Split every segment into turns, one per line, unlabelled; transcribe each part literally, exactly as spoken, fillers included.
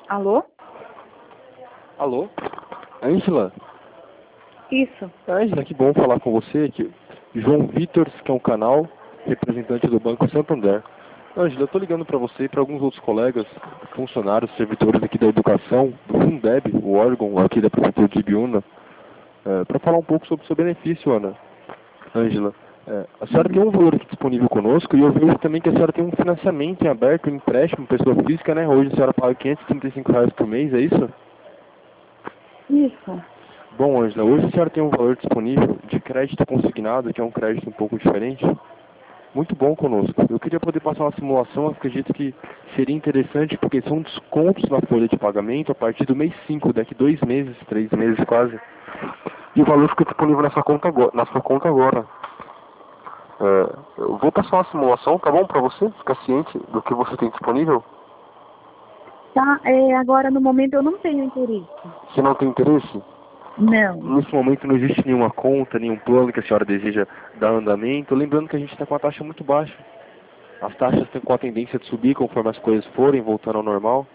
Alô?
Alô? Ângela?
Isso.
Ângela, que bom falar com você aqui. João Vitor, que é um canal, representante do Banco Santander. Ângela, eu estou ligando para você e para alguns outros colegas, funcionários, servidores aqui da educação, do Fundeb, o órgão aqui da Prefeitura de Ibiúna, é, para falar um pouco sobre o seu benefício, Ana. Ângela, é, a senhora tem um valor aqui disponível conosco e eu vejo também que a senhora tem um financiamento em aberto, um empréstimo, pessoa física, né? Hoje a senhora paga quinhentos e trinta e cinco reais por mês, é isso?
Isso.
Bom, Ângela, hoje a senhora tem um valor disponível de crédito consignado, que é um crédito um pouco diferente. Muito bom conosco. Eu queria poder passar uma simulação, acredito que seria interessante, porque são descontos na folha de pagamento a partir do mês cinco, daqui dois meses, três meses quase. E o valor fica disponível na sua conta agora. Na sua conta agora. É, eu vou passar uma simulação, tá bom, para você ficar ciente do que você tem disponível?
Tá, é, agora no momento eu não tenho interesse.
Se não tem interesse?
Não.
Nesse momento não existe nenhuma conta, nenhum plano que a senhora deseja dar andamento. Lembrando que a gente está com uma taxa muito baixa. As taxas têm com a tendência de subir conforme as coisas forem, voltando ao normal.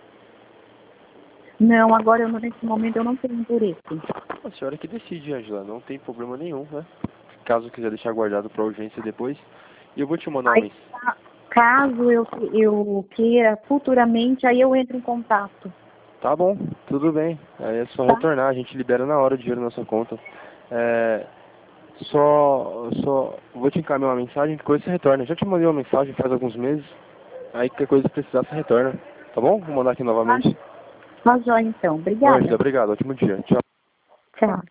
Não, agora eu, não- nesse momento eu não tenho interesse.
A senhora que decide, Angela. Não tem problema nenhum, né? Caso quiser deixar guardado para urgência depois. E eu vou te mandar uma
Aí,
mensagem.
ca- caso eu, eu queira futuramente, aí eu entro em contato.
Tá bom, tudo bem. Aí é só
Tá?
retornar, a gente libera na hora o dinheiro na sua conta. É, só, só vou te encaminhar uma mensagem, depois você retorna. Já te mandei uma mensagem faz alguns meses. Aí qualquer coisa que precisar, você retorna. Tá bom? Vou mandar aqui
Tá,
novamente.
tá jóia então.
Ângela,
Obrigada.
obrigado. Ótimo dia. Tchau.
Tchau.